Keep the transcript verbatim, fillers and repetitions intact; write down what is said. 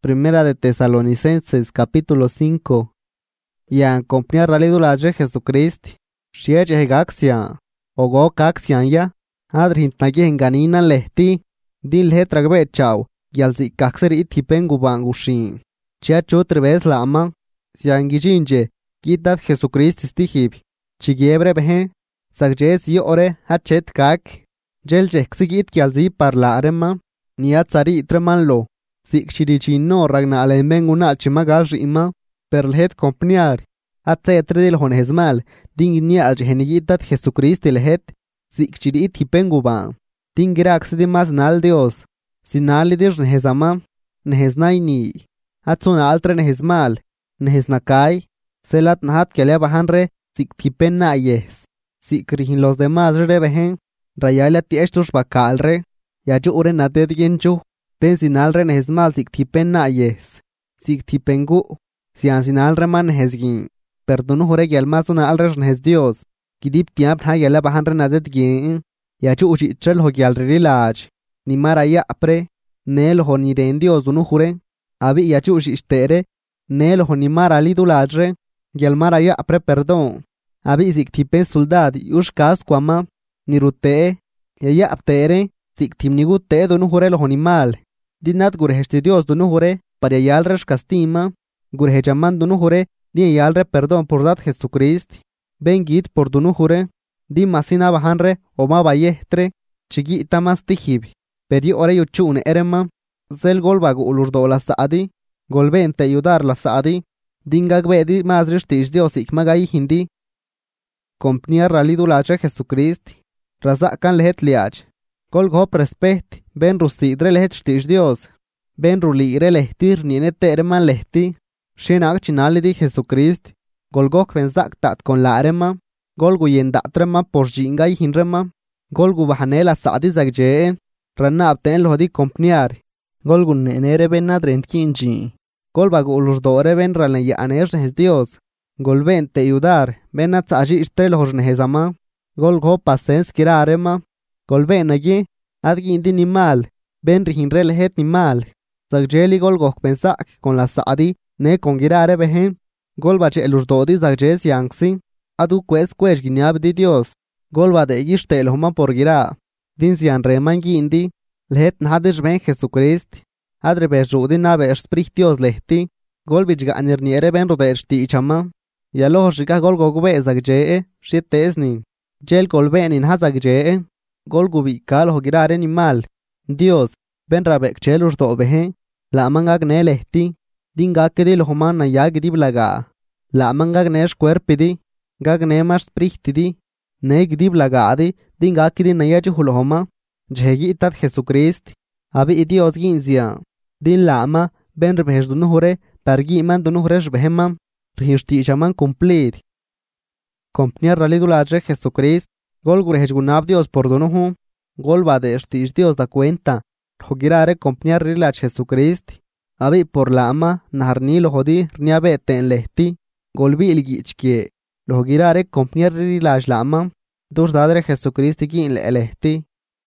Primera de Tesalonicenses capítulo cinco. Yan compnia ralidulaje Jesucrist. Shieje hegaxia. Ogo kaxian ya. Adrin tagen ganina lehti. Din letragbe chau. Yalzi kaxer itipengu bangushin. Chia chutrves lama. Siangijinje. Gitat Jesucrist stihib. Chigiebre behe. Sagjes yo ore hachet kak. Jelje xigit yalzi parlarema. Niatzari itremanlo. Sik chirichino ragna alemen una chimagal rima. Perlhet compniar. Atse etredil hon hezmal. Ding nia jenigitat Jesucrist ilhet. Sik chirit hipenguba. Dingirax de mas nal Dios. Sinalidir nehezama. Neheznaini. Atsun altre nehezmal. Neheznakai. Selat nahat que le bajanre. Sik tipen nayes. Sik rihin los demás rebehen. Rayala tiestus bacalre. Yachu ure nated yenchu. Pensinalre nehezmal sik tipen nayes. Sik tipengu. Sian sinalre man nehezgin. Perdonu jure gelmasun alre nehez Dios. Gidip tiap ha yala bajanre nadet gin. Yachu uchichel ho gyalri laj. Ni maraya apre. Nel ho ni den Dios unu jure. Abi yachu uchichtere. Nel ho ni marali dulajre. Gelmaraya apre perdon. Abi sik tipen soldad yush kas kwama. Ni rute. Yaya aptere. Sik timnigu te donu jure lo animal. Dinat gurehesti Dios donu jure. Para yalresh castima. Gurehechaman donu jure. Di yalre perdón por dat Jesucrist. Bengit por donu jure. Di masina bajanre. Oma bayestre. Chigi tamas tihib. Peri ore yuchune erema. Zel golbagu ulurdo la saadi. Golbente ayudar la saadi. Dingag bedi mazrish tish Dios ikmagai hindi. Compnia ralidulache Jesucrist. Razakan lehet liach. Kol gop respect. Ben rusidre lehet shtish Dios. Ben rulire lehtir nienete erman lehti. Shenak chinalidi Jesucrist. Golgok benzak tat con la erema. Golgu yendatrema por jingay hinrema. Golgu bahanela saadi zagjeen. Ranna abten lohdi compniar. Golgu nenere ben nadrent kinji. Golbagu ulurdore ben ralaya aner nehes Dios. Golben te ayudar. Ben atsaji istre lohor nehezama. Golgo pasens kira arema. Golben allí. Adgi indi ni mal. Ben rihinre lehet ni mal. Zagjeli golgok pensak con la saadi. Ne con girare behen. Golbache elurdodi zagjes yangsi. Adu quest quest giniab di Dios. Golba de yishte elhoma por gira. Din sian reman gindi. Lehet nadish ben Jesucrist. Adre berjudi na ber spricht Dios lehti. Golbich ganir niere ben rodersti ichama. Yaloh shiga golgo gube zagjee. Shit esni. Jel golben in hazagjee. Golgubi kal ho girare ni mal. Dios. Ben rabek chelur do behe. La mangag ne lehti. Dinga kedi lohoman na yag di blaga. La mangag nesh cuerpidi. Gag ne mas sprichtidi. Neg di blagadi. Dinga kedi na yaj hulohoma. Jhegi itat Jesucrist. Abi idi ozginzia. Din lama. Ben rebesh dunu hore. Pargi iman dunu horesh behemam. Rihishti chaman cumplir. Compnia ralidulaje Jesucrist. Gol gurehesh gunab Dios por donuhu. Gol badeshtish Dios da cuenta. Hogirare compnia rilach Jesucrist. Abi por lama. Naharni lohodi. Rniabe ten lehti. Golbi ilgichkie. Lohogirare compnia rilach lama. Dur dadre Jesucrist gin lehti.